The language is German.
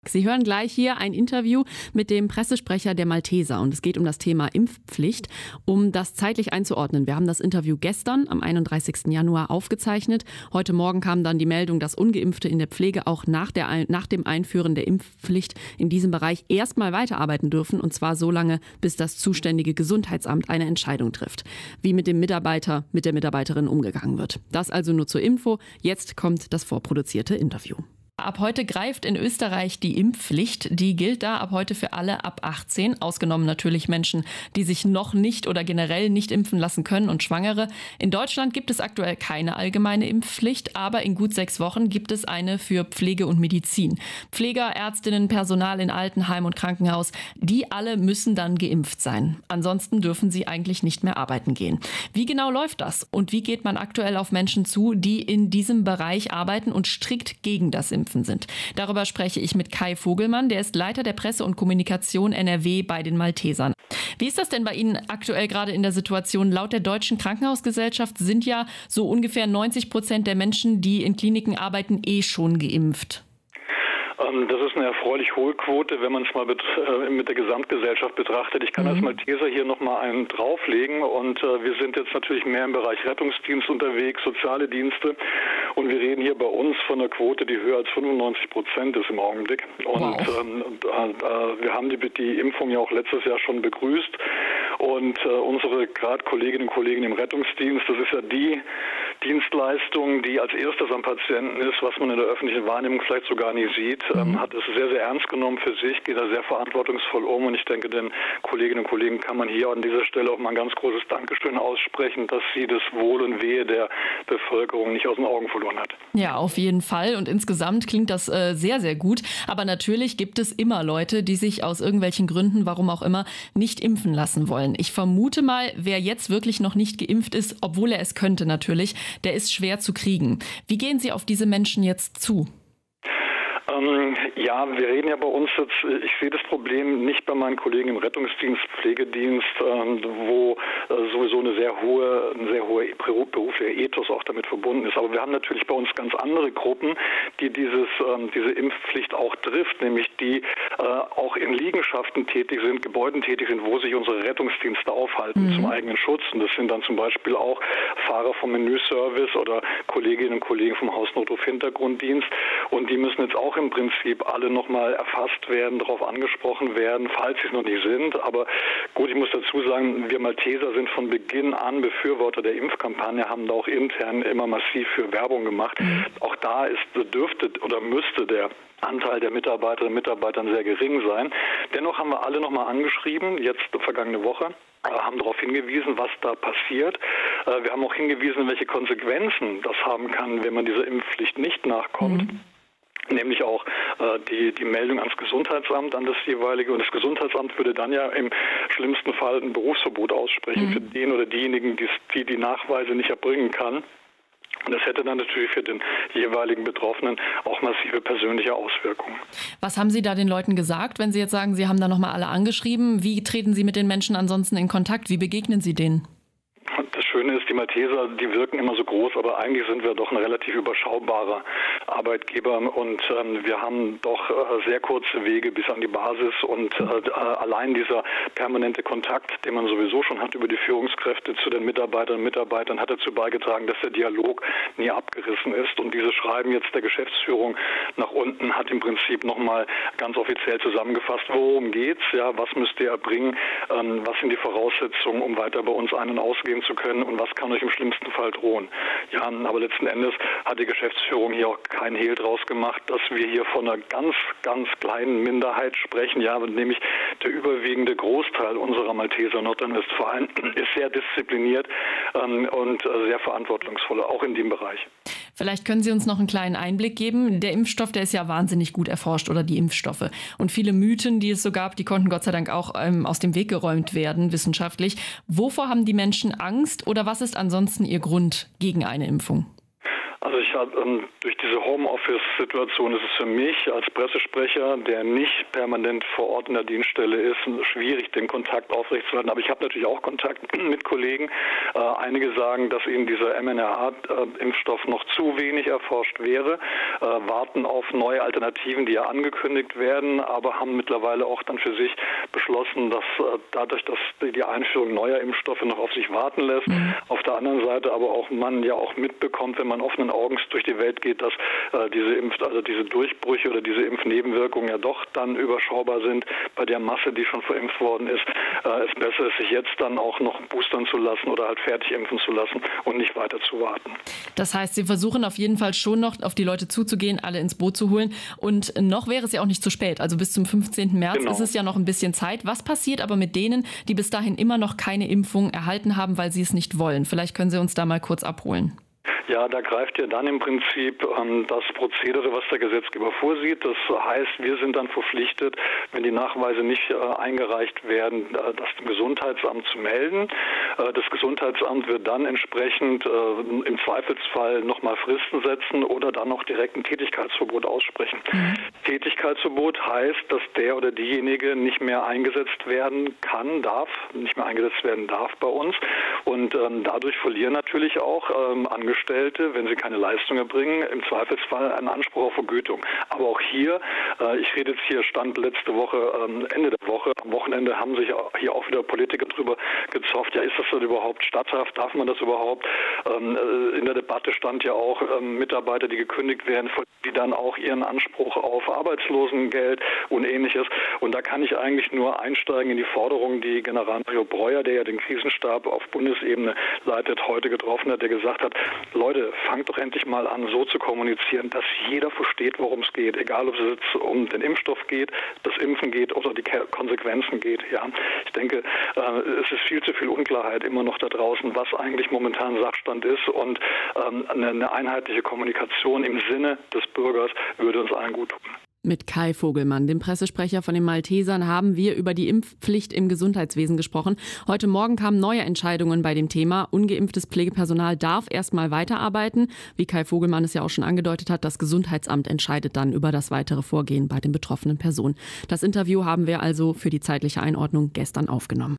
Sie hören gleich hier ein Interview mit dem Pressesprecher der Malteser und es geht um das Thema Impfpflicht, um das zeitlich einzuordnen. Wir haben das Interview gestern am 31. Januar aufgezeichnet. Heute Morgen kam dann die Meldung, dass Ungeimpfte in der Pflege auch nach dem Einführen der Impfpflicht in diesem Bereich erstmal weiterarbeiten dürfen und zwar so lange, bis das zuständige Gesundheitsamt eine Entscheidung trifft, wie mit dem Mitarbeiter, mit der Mitarbeiterin umgegangen wird. Das also nur zur Info. Jetzt kommt das vorproduzierte Interview. Ab heute greift in Österreich die Impfpflicht. Die gilt da ab heute für alle ab 18, ausgenommen natürlich Menschen, die sich noch nicht oder generell nicht impfen lassen können und Schwangere. In Deutschland gibt es aktuell keine allgemeine Impfpflicht, aber in gut 6 Wochen gibt es eine für Pflege und Medizin. Pfleger, Ärztinnen, Personal in Altenheim und Krankenhaus, die alle müssen dann geimpft sein. Ansonsten dürfen sie eigentlich nicht mehr arbeiten gehen. Wie genau läuft das? Und wie geht man aktuell auf Menschen zu, die in diesem Bereich arbeiten und strikt gegen das Impfen sind? Darüber spreche ich mit Kai Vogelmann, der ist Leiter der Presse und Kommunikation NRW bei den Maltesern. Wie ist das denn bei Ihnen aktuell gerade in der Situation? Laut der Deutschen Krankenhausgesellschaft sind ja so ungefähr 90% der Menschen, die in Kliniken arbeiten, schon geimpft. Das ist eine erfreulich hohe Quote, wenn man es mal mit der Gesamtgesellschaft betrachtet. Ich kann als Malteser hier nochmal einen drauflegen und wir sind jetzt natürlich mehr im Bereich Rettungsdienst unterwegs, soziale Dienste und wir reden hier bei uns von einer Quote, die höher als 95% ist im Augenblick. Und wir haben die Impfung ja auch letztes Jahr schon begrüßt und unsere gerade Kolleginnen und Kollegen im Rettungsdienst, das ist ja die Dienstleistung, die als erstes am Patienten ist, was man in der öffentlichen Wahrnehmung vielleicht so gar nicht sieht, hat es sehr, sehr ernst genommen für sich, geht da sehr verantwortungsvoll um und ich denke, den Kolleginnen und Kollegen kann man hier an dieser Stelle auch mal ein ganz großes Dankeschön aussprechen, dass sie das Wohl und Wehe der Bevölkerung nicht aus den Augen verloren hat. Ja, auf jeden Fall und insgesamt klingt das sehr, sehr gut, aber natürlich gibt es immer Leute, die sich aus irgendwelchen Gründen, warum auch immer, nicht impfen lassen wollen. Ich vermute mal, wer jetzt wirklich noch nicht geimpft ist, obwohl er es könnte natürlich, der ist schwer zu kriegen. Wie gehen Sie auf diese Menschen jetzt zu? Ja, wir reden ja bei uns jetzt, ich sehe das Problem nicht bei meinen Kollegen im Rettungsdienst, Pflegedienst, wo sowieso ein sehr hohe beruflicher Ethos auch damit verbunden ist. Aber wir haben natürlich bei uns ganz andere Gruppen, die diese Impfpflicht auch trifft, nämlich die auch in Liegenschaften tätig sind, Gebäuden tätig sind, wo sich unsere Rettungsdienste aufhalten zum eigenen Schutz. Und das sind dann zum Beispiel auch Fahrer vom Menüservice oder Kolleginnen und Kollegen vom Hausnotruf-Hintergrunddienst. Und die müssen jetzt auch im Prinzip alle nochmal erfasst werden, darauf angesprochen werden, falls sie es noch nicht sind. Aber gut, ich muss dazu sagen, wir Malteser sind von Beginn an Befürworter der Impfkampagne, haben da auch intern immer massiv für Werbung gemacht. Auch da müsste der Anteil der Mitarbeiterinnen und Mitarbeitern sehr gering sein. Dennoch haben wir alle nochmal angeschrieben, jetzt vergangene Woche, haben darauf hingewiesen, was da passiert. Wir haben auch hingewiesen, welche Konsequenzen das haben kann, wenn man dieser Impfpflicht nicht nachkommt. Nämlich auch die Meldung ans Gesundheitsamt, an das jeweilige. Und das Gesundheitsamt würde dann ja im schlimmsten Fall ein Berufsverbot aussprechen für den oder diejenigen, die Nachweise nicht erbringen kann. Und das hätte dann natürlich für den jeweiligen Betroffenen auch massive persönliche Auswirkungen. Was haben Sie da den Leuten gesagt, wenn Sie jetzt sagen, Sie haben da nochmal alle angeschrieben? Wie treten Sie mit den Menschen ansonsten in Kontakt? Wie begegnen Sie denen? Das Schöne ist, die Malteser, die wirken immer so groß, aber eigentlich sind wir doch ein relativ überschaubarer Arbeitgeber und wir haben doch sehr kurze Wege bis an die Basis und allein dieser permanente Kontakt, den man sowieso schon hat über die Führungskräfte zu den Mitarbeiterinnen und Mitarbeitern, hat dazu beigetragen, dass der Dialog nie abgerissen ist und dieses Schreiben jetzt der Geschäftsführung nach unten hat im Prinzip nochmal ganz offiziell zusammengefasst, worum geht's, ja, was müsst ihr erbringen, was sind die Voraussetzungen, um weiter bei uns ein- und ausgehen zu können und was kann euch im schlimmsten Fall drohen. Ja, aber letzten Endes hat die Geschäftsführung hier auch keinen Hehl draus gemacht, dass wir hier von einer ganz, ganz kleinen Minderheit sprechen, ja, nämlich der überwiegende Großteil unserer Malteser Nordrhein-Westfalen ist sehr diszipliniert und sehr verantwortungsvoll, auch in dem Bereich. Vielleicht können Sie uns noch einen kleinen Einblick geben. Der Impfstoff, der ist ja wahnsinnig gut erforscht oder die Impfstoffe. Und viele Mythen, die es so gab, die konnten Gott sei Dank auch aus dem Weg geräumt werden, wissenschaftlich. Wovor haben die Menschen Angst oder was ist ansonsten ihr Grund gegen eine Impfung? Also ich habe durch diese Homeoffice-Situation ist es für mich als Pressesprecher, der nicht permanent vor Ort in der Dienststelle ist, schwierig, den Kontakt aufrechtzuerhalten. Aber ich habe natürlich auch Kontakt mit Kollegen. Einige sagen, dass ihnen dieser mRNA-Impfstoff noch zu wenig erforscht wäre, warten auf neue Alternativen, die ja angekündigt werden, aber haben mittlerweile auch dann für sich beschlossen, dass dadurch, dass die Einführung neuer Impfstoffe noch auf sich warten lässt, auf der anderen Seite aber auch man ja auch mitbekommt, wenn man offenen Augens durch die Welt geht, dass diese Durchbrüche oder diese Impfnebenwirkungen ja doch dann überschaubar sind bei der Masse, die schon verimpft worden ist. Es besser ist, sich jetzt dann auch noch boostern zu lassen oder halt fertig impfen zu lassen und nicht weiter zu warten. Das heißt, Sie versuchen auf jeden Fall schon noch auf die Leute zuzugehen, alle ins Boot zu holen. Und noch wäre es ja auch nicht zu spät. Also bis zum 15. März ist es ja noch ein bisschen Zeit. Was passiert aber mit denen, die bis dahin immer noch keine Impfung erhalten haben, weil sie es nicht wollen? Vielleicht können Sie uns da mal kurz abholen. Ja, da greift ja dann im Prinzip das Prozedere, was der Gesetzgeber vorsieht. Das heißt, wir sind dann verpflichtet, wenn die Nachweise nicht eingereicht werden, das dem Gesundheitsamt zu melden. Das Gesundheitsamt wird dann entsprechend im Zweifelsfall nochmal Fristen setzen oder dann noch direkt ein Tätigkeitsverbot aussprechen. Tätigkeitsverbot heißt, dass der oder diejenige nicht mehr eingesetzt werden nicht mehr eingesetzt werden darf bei uns. Und dadurch verlieren natürlich auch Angestellte, wenn sie keine Leistung erbringen, im Zweifelsfall einen Anspruch auf Vergütung. Aber auch hier, ich rede jetzt hier, stand letzte Woche, Ende der Woche, am Wochenende haben sich hier auch wieder Politiker drüber gezofft, ja, ist das denn überhaupt statthaft, darf man das überhaupt? In der Debatte stand ja auch Mitarbeiter, die gekündigt werden, die dann auch ihren Anspruch auf Arbeitslosengeld und Ähnliches. Und da kann ich eigentlich nur einsteigen in die Forderung, die Generalmajor Breuer, der ja den Krisenstab auf Bundesebene leitet, heute getroffen hat, der gesagt hat, Leute, fangt doch endlich mal an, so zu kommunizieren, dass jeder versteht, worum es geht. Egal, ob es jetzt um den Impfstoff geht, das Impfen geht oder die Konsequenzen geht. Ja, ich denke, es ist viel zu viel Unklarheit immer noch da draußen, was eigentlich momentan Sachstand ist. Und eine einheitliche Kommunikation im Sinne des Bürgers würde uns allen gut tun. Mit Kai Vogelmann, dem Pressesprecher von den Maltesern, haben wir über die Impfpflicht im Gesundheitswesen gesprochen. Heute Morgen kamen neue Entscheidungen bei dem Thema. Ungeimpftes Pflegepersonal darf erstmal weiterarbeiten. Wie Kai Vogelmann es ja auch schon angedeutet hat, das Gesundheitsamt entscheidet dann über das weitere Vorgehen bei den betroffenen Personen. Das Interview haben wir also für die zeitliche Einordnung gestern aufgenommen.